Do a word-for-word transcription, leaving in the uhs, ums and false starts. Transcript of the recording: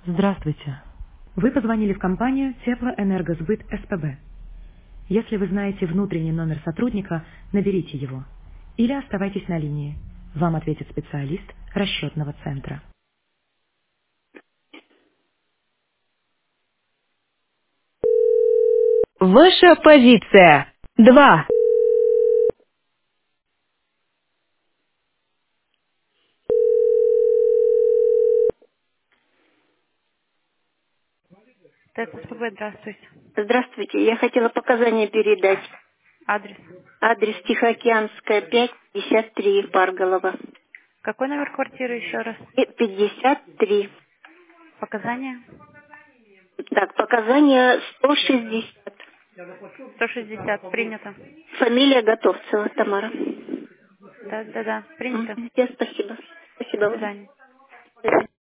Здравствуйте. Вы позвонили в компанию Теплоэнергосбыт СПБ. Если вы знаете внутренний номер сотрудника, наберите его. Или оставайтесь на линии. Вам ответит специалист расчетного центра. Ваша позиция. Два. ТЭЦ-СПБ, здравствуйте. Здравствуйте, я хотела показания передать. Адрес. Адрес Тихоокеанская, пять, пятьдесят три, Парголова. Какой номер квартиры еще раз? И пятьдесят три. Показания? Так, показания сто шестьдесят. сто шестьдесят. Принято. Фамилия Готовцева Тамара. Да, да, да. Принято. М, Все, спасибо. До Спасибо вам. свидания. До свидания.